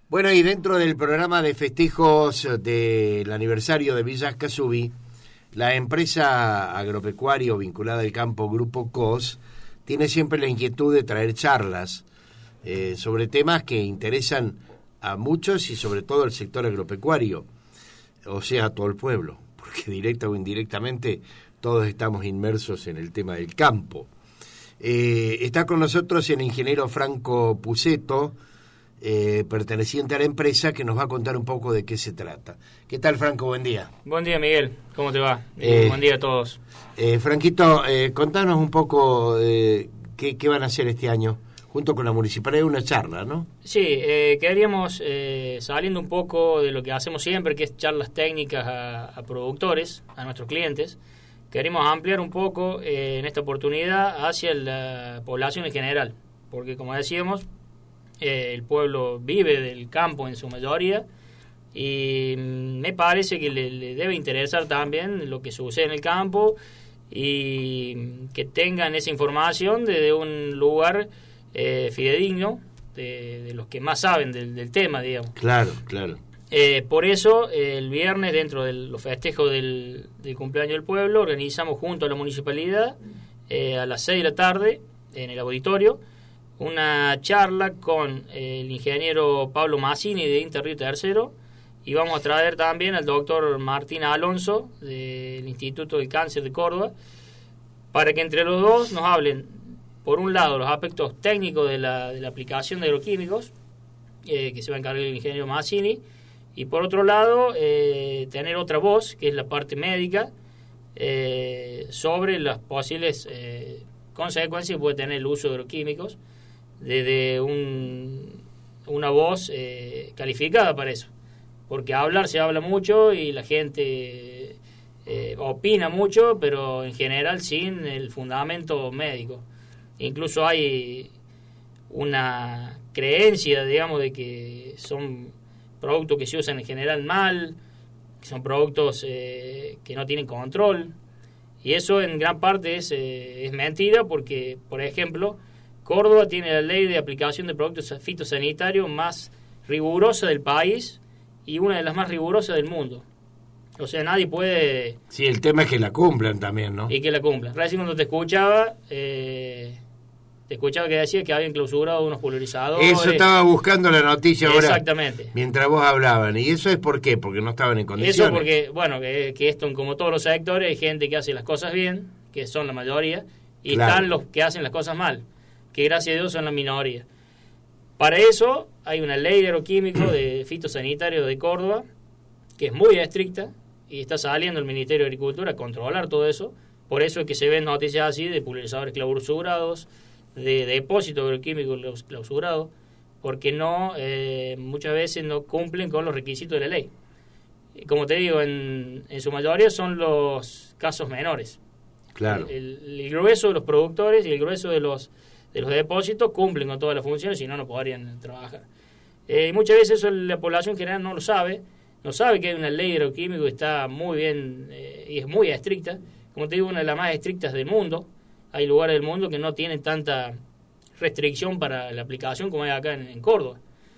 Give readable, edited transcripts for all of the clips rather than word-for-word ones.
Bueno, y dentro del programa de festejos del aniversario de Villa Escazubí, la empresa agropecuaria vinculada al campo Grupo COS tiene siempre la inquietud de traer charlas sobre temas que interesan a muchos y sobre todo al sector agropecuario, o sea, a todo el pueblo, porque directa o indirectamente todos estamos inmersos en el tema del campo. Está con nosotros el ingeniero Franco Puceto, perteneciente a la empresa, que nos va a contar un poco de qué se trata. ¿Qué tal, Franco? Buen día. Buen día, Miguel. ¿Cómo te va? Buen día a todos. Franquito, contanos un poco qué van a hacer este año, junto con la municipalidad, una charla, ¿no? Sí, queríamos, saliendo un poco de lo que hacemos siempre, que es charlas técnicas a productores, a nuestros clientes, queremos ampliar un poco en esta oportunidad hacia la población en general, porque como decíamos, el pueblo vive del campo en su mayoría y me parece que le debe interesar también lo que sucede en el campo y que tengan esa información desde un lugar fidedigno de los que más saben del tema, digamos. Claro, claro. Por eso, el viernes, dentro de los festejos del cumpleaños del pueblo, organizamos junto a la municipalidad a las 6 de la tarde en el auditorio una charla con el ingeniero Pablo Massini de Interrío Tercero, y vamos a traer también al doctor Martín Alonso del Instituto del Cáncer de Córdoba, para que entre los dos nos hablen, por un lado, los aspectos técnicos de la aplicación de agroquímicos, que se va a encargar el ingeniero Massini, y por otro lado, tener otra voz, que es la parte médica, sobre las posibles consecuencias que puede tener el uso de agroquímicos, desde una voz calificada para eso, porque hablar se habla mucho y la gente opina mucho, pero en general sin el fundamento médico. Incluso hay una creencia, digamos, de que son productos que se usan en general mal, que son productos que no tienen control, y eso en gran parte es mentira, porque, por ejemplo, Córdoba tiene la ley de aplicación de productos fitosanitarios más rigurosa del país y una de las más rigurosas del mundo. O sea, nadie puede... Sí, el tema es que la cumplan también, ¿no? Y que la cumplan. Recién cuando te escuchaba que decía que habían clausurado unos pulverizadores. Eso estaba buscando la noticia ahora. Exactamente. Mientras vos hablaban. ¿Y eso es por qué? Porque no estaban en condiciones. Eso porque, bueno, que esto, como todos los sectores, hay gente que hace las cosas bien, que son la mayoría, y claro, están los que hacen las cosas mal, que gracias a Dios son la minoría. Para eso hay una ley de agroquímicos de fitosanitario de Córdoba, que es muy estricta, y está saliendo el Ministerio de Agricultura a controlar todo eso. Por eso es que se ven noticias así de pulverizadores clausurados, de depósitos agroquímicos clausurados, porque no muchas veces no cumplen con los requisitos de la ley. Y como te digo, en su mayoría son los casos menores. Claro. El grueso de los productores y el grueso de los depósitos cumplen con todas las funciones, si no, no podrían trabajar. Y muchas veces eso la población general no lo sabe, no sabe que hay una ley de agroquímicos que está muy bien y es muy estricta, como te digo, una de las más estrictas del mundo. Hay lugares del mundo que no tienen tanta restricción para la aplicación como hay acá en Córdoba.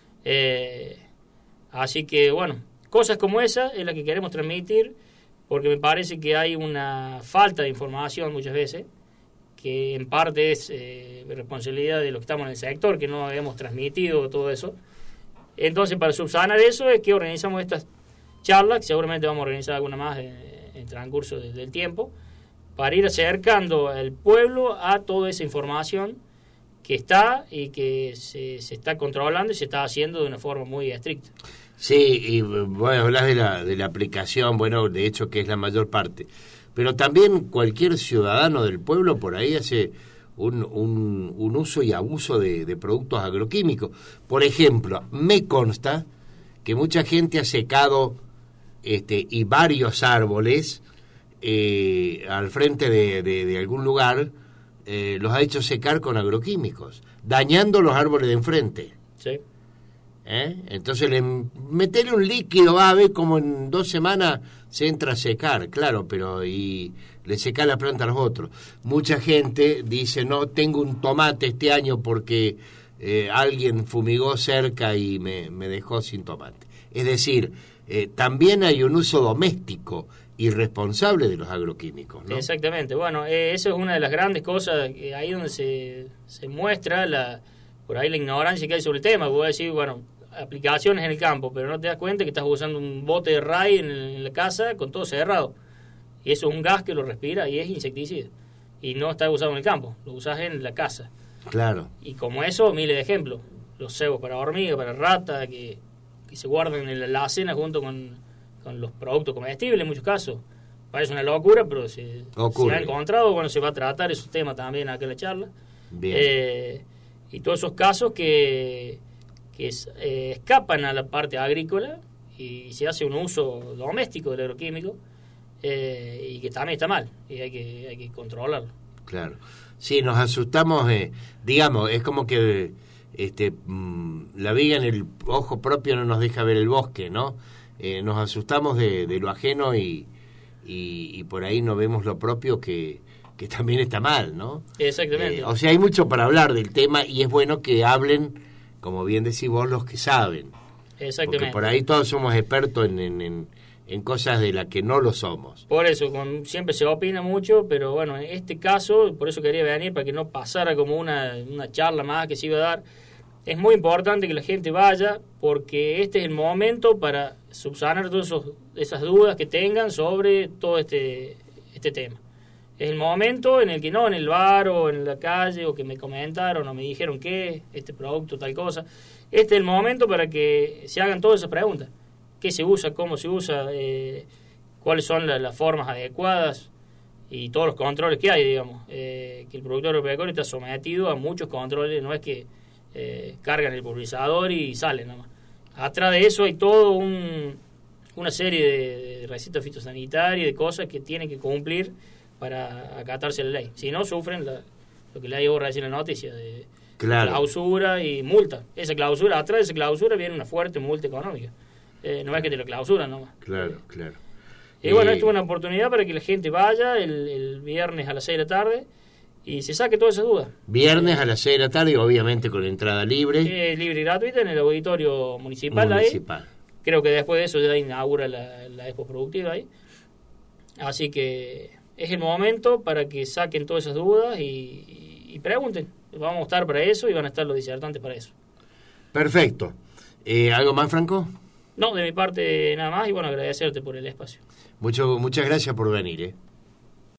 Así que, bueno, cosas como esa es la que queremos transmitir, porque me parece que hay una falta de información muchas veces, que en parte es responsabilidad de los que estamos en el sector, que no habíamos transmitido todo eso. Entonces, para subsanar eso es que organizamos estas charlas, que seguramente vamos a organizar alguna más en el transcurso del tiempo, para ir acercando al pueblo a toda esa información que está y que se está controlando y se está haciendo de una forma muy estricta. Sí, y bueno, hablas de la aplicación, bueno, de hecho que es la mayor parte, pero también cualquier ciudadano del pueblo por ahí hace un uso y abuso de productos agroquímicos. Por ejemplo, me consta que mucha gente ha secado y varios árboles al frente de algún lugar, los ha hecho secar con agroquímicos, dañando los árboles de enfrente. Sí. Entonces meterle un líquido, va a ver como en 2 semanas se entra a secar, claro, pero y le seca la planta a los otros. Mucha gente dice, no, tengo un tomate este año porque alguien fumigó cerca y me dejó sin tomate. Es decir, también hay un uso doméstico irresponsable de los agroquímicos, ¿no? Exactamente. Bueno, eso es una de las grandes cosas, ahí donde se muestra por ahí la ignorancia que hay sobre el tema. Voy a decir, bueno, aplicaciones en el campo, pero no te das cuenta que estás usando un bote de ray en la casa con todo cerrado. Y eso es un gas que lo respira y es insecticida. Y no está usado en el campo, lo usas en la casa. Claro. Y como eso, miles de ejemplos. Los cebos para hormigas, para ratas, que se guardan en la alacena junto con los productos comestibles en muchos casos. Parece una locura, pero se ha encontrado. Bueno, se va a tratar esos temas también acá en la charla. Bien. Y todos esos casos que escapan a la parte agrícola y se hace un uso doméstico del agroquímico, y que también está mal y hay que controlarlo. Claro. Sí, nos asustamos, digamos, es como que la viga en el ojo propio no nos deja ver el bosque, ¿no? Nos asustamos de lo ajeno y por ahí no vemos lo propio que también está mal, ¿no? Exactamente. O sea, hay mucho para hablar del tema y es bueno que hablen, como bien decís vos, los que saben. Exactamente. Porque por ahí todos somos expertos en cosas de las que no lo somos. Por eso, siempre se opina mucho, pero bueno, en este caso, por eso quería venir, para que no pasara como una charla más que se iba a dar. Es muy importante que la gente vaya, porque este es el momento para subsanar todas esas dudas que tengan sobre todo este tema. Es el momento en el que no en el bar o en la calle, o que me comentaron o me dijeron que este producto, tal cosa. Este es el momento para que se hagan todas esas preguntas. ¿Qué se usa? ¿Cómo se usa? ¿Cuáles son las formas adecuadas? Y todos los controles que hay, digamos. Que el productor agropecuario está sometido a muchos controles, no es que cargan el pulverizador y salen nomás. Atrás de eso hay todo una serie de recetas fitosanitarias, de cosas que tienen que cumplir para acatarse la ley. Si no, sufren lo que le hay ahora en la noticia de clausura y multa. Atrás de esa clausura viene una fuerte multa económica. No es que te lo clausuran nomás. Claro. Y bueno, esto es una oportunidad para que la gente vaya el viernes a las 6 de la tarde y se saque todas esas dudas. Viernes a las 6 de la tarde, obviamente con entrada libre. Libre y gratuita en el auditorio municipal. Ahí. Creo que después de eso ya inaugura la expo productiva ahí. Así que es el momento para que saquen todas esas dudas y pregunten. Vamos a estar para eso y van a estar los disertantes para eso. Perfecto. ¿Algo más, Franco? No, de mi parte nada más y bueno, agradecerte por el espacio. Muchas gracias por venir,